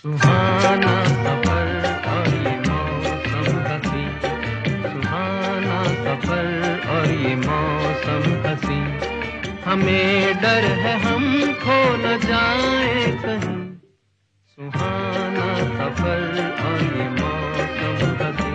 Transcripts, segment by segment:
सुहाना सफर और ये मौसम हसी, सुहाना सफर और ये मौसम हसी। हमें डर है हम खो न जाए कहीं, सुहाना सफर और ये मौसम हसी।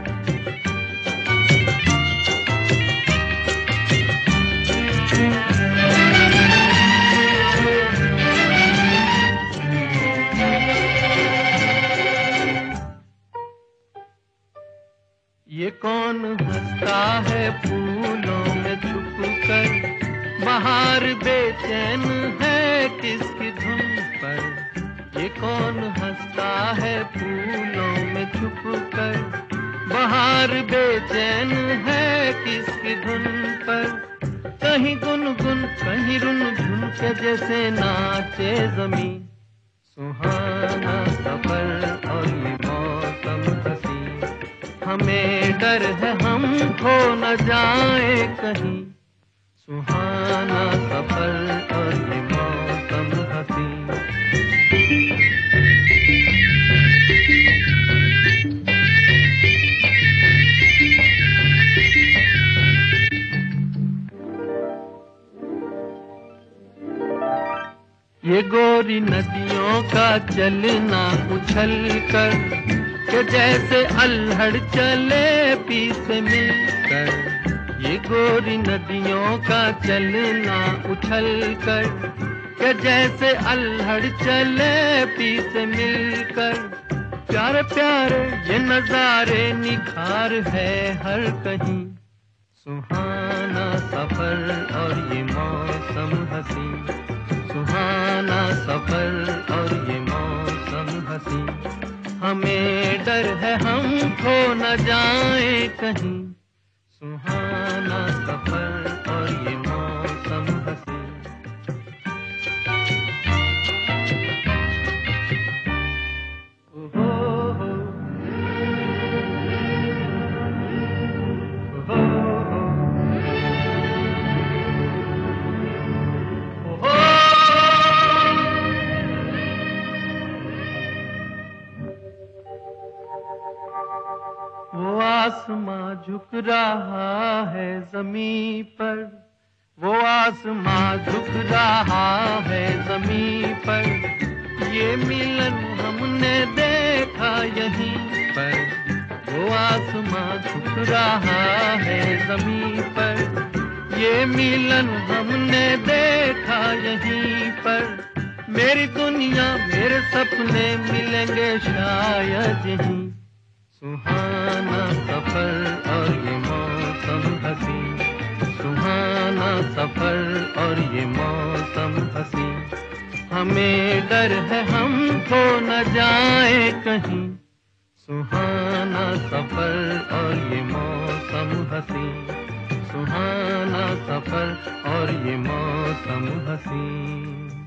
ये कौन हंसता है फूलों में छुपकर, बाहर बेचैन है किसकी धुन पर। ये कौन हंसता है फूलों में छुपकर, बाहर बेचैन है किसकी धुन पर। कहीं गुनगुन कहीं रुनझुन के जैसे नाचे ज़मीं, सुहाना सफर और ये मौसम हसी। हमें डर है हम खो न जाए कहीं, सुहाना सफर और ये मौसम हसी। ये गोरी नदियों का चलना उछल कर, के जैसे अल्हड़ चले पीस मिलकर। ये गोरी नदियों का चलना उछल कर, के जैसे अल्हड़ चले पीस मिलकर। प्यारे प्यारे ये नजारे निखार है हर कहीं, सुहाना सफर और ये मौसम हसी। सुहाना सफर और ये मौसम हसी। हमें डर है हम खो न जाए कहीं, सुहाना सफर और ये मौसम हसी। ओहो हो, ओहो हो, ओहो। वो आसमां झुक रहा है ज़मीं पर, वो आसमां झुक रहा है ज़मीं पर। ये मिलन हमने देखा यहीं पर, वो आसमां झुक रहा है ज़मीं पर। ये मिलन हमने देखा यहीं पर। मेरी दुनिया मेरे सपने मिलेंगे शायद यहीं, सुहाना सफर और ये मौसम हसी। सुहाना सफर और ये मौसम हसी। हमें डर है हम खो न जाए कहीं, सुहाना सफर और ये मौसम हसी। सुहाना सफर और ये मौसम हसी।